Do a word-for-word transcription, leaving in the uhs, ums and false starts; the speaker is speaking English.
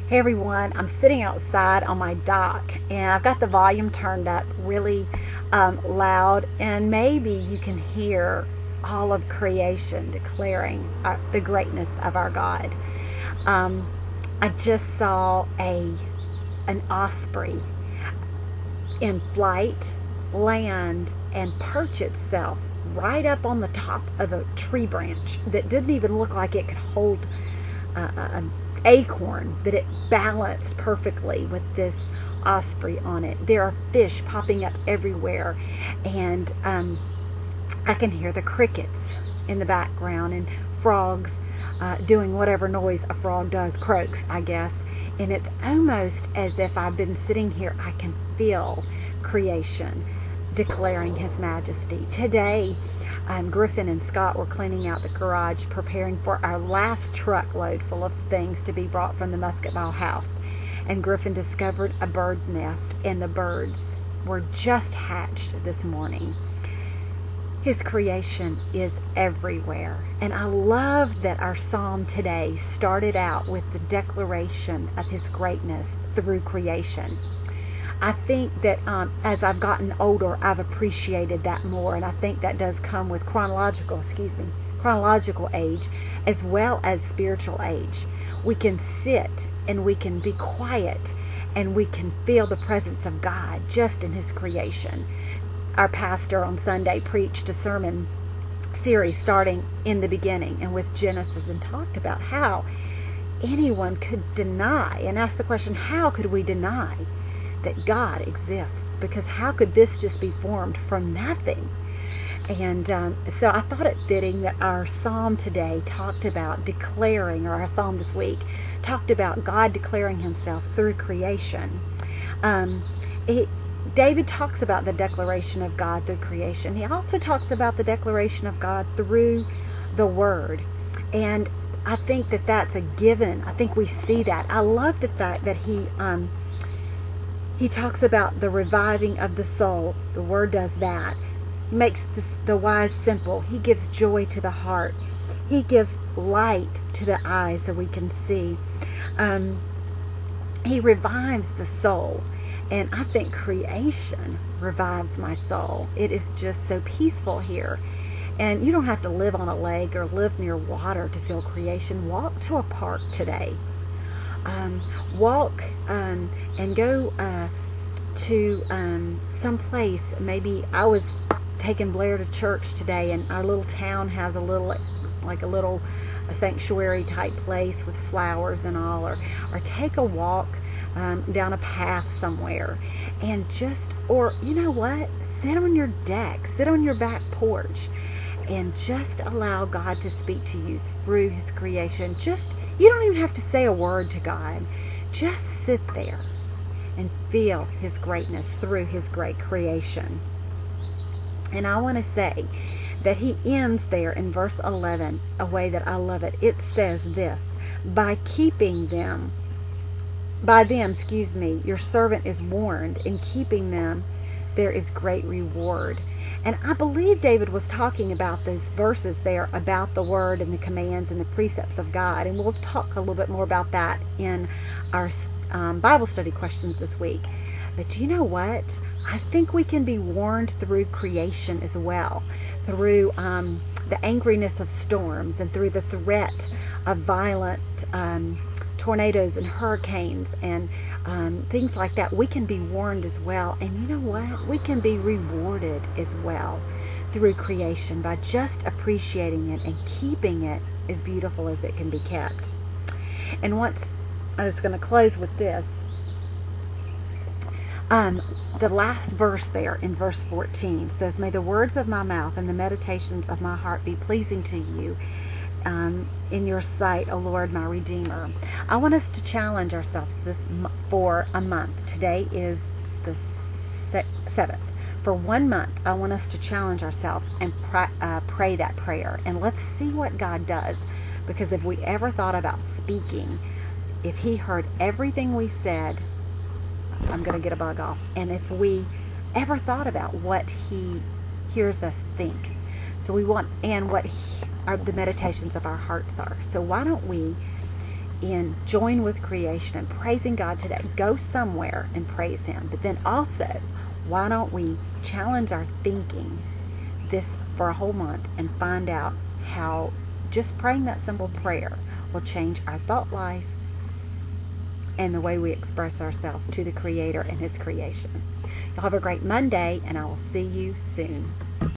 Hey everyone, I'm sitting outside on my dock and I've got the volume turned up really um, loud, and maybe you can hear all of creation declaring our, the greatness of our God. Um, I just saw a an osprey in flight land and perch itself right up on the top of a tree branch that didn't even look like it could hold uh, an acorn, that it balanced perfectly with this osprey on it. There are fish popping up everywhere, and um, I can hear the crickets in the background and frogs uh, doing whatever noise a frog does, croaks, I guess. And it's almost as if I've been sitting here, I can feel creation declaring His majesty. Today, um, Griffin and Scott were cleaning out the garage, preparing for our last truckload full of things to be brought from the Musketball house. And Griffin discovered a bird nest, and the birds were just hatched this morning. His creation is everywhere. And I love that our psalm today started out with the declaration of His greatness through creation. I think that um, as I've gotten older, I've appreciated that more, and I think that does come with chronological, excuse me, chronological age as well as spiritual age. We can sit and we can be quiet and we can feel the presence of God just in His creation. Our pastor on Sunday preached a sermon series starting in the beginning and with Genesis, and talked about how anyone could deny and ask the question, how could we deny that God exists? Because how could this just be formed from nothing? And um, so I thought it fitting that our psalm today talked about declaring, or our psalm this week talked about God declaring Himself through creation. Um, it, David talks about the declaration of God through creation. He also talks about the declaration of God through the Word. And I think that that's a given. I think we see that. I love the fact that he um, he talks about the reviving of the soul. The Word does that. He makes the, the wise simple. He gives joy to the heart. He gives light to the eyes so we can see. Um, he revives the soul. And I think creation revives my soul. It is just so peaceful here. And you don't have to live on a lake or live near water to feel creation. Walk to a park today. Um, walk um, and go uh, to um, some place. Maybe I was taking Blair to church today, and our little town has a little, like a little a sanctuary type place with flowers and all. Or, or take a walk Um, down a path somewhere, and just, or you know what, sit on your deck, sit on your back porch, and just allow God to speak to you through His creation. Just, you don't even have to say a word to God. Just sit there and feel His greatness through His great creation. And I want to say that He ends there in verse eleven a way that I love it. It says this: by keeping them By them, excuse me, your servant is warned. In keeping them, there is great reward. And I believe David was talking about those verses there about the Word and the commands and the precepts of God. And we'll talk a little bit more about that in our um, Bible study questions this week. But you know what? I think we can be warned through creation as well. Through um, the angriness of storms, and through the threat of violent um tornadoes and hurricanes and um, things like that. We can be warned as well. And you know what? We can be rewarded as well through creation by just appreciating it and keeping it as beautiful as it can be kept. And once, I'm just going to close with this. Um, the last verse there in verse fourteen says, may the words of my mouth and the meditations of my heart be pleasing to you, Um, in your sight, O Lord, my Redeemer. I want us to challenge ourselves this m- for a month. Today is the se- seventh. For one month, I want us to challenge ourselves and pr- uh, pray that prayer. And let's see what God does. Because if we ever thought about speaking, if He heard everything we said, I'm going to get a bug off. And if we ever thought about what He hears us think. So we want, and what he, our, the meditations of our hearts are. So why don't we and join with creation and praising God today. Go somewhere and praise Him. But then also, why don't we challenge our thinking this for a whole month and find out how just praying that simple prayer will change our thought life and the way we express ourselves to the Creator and His creation. Y'all have a great Monday, and I will see you soon.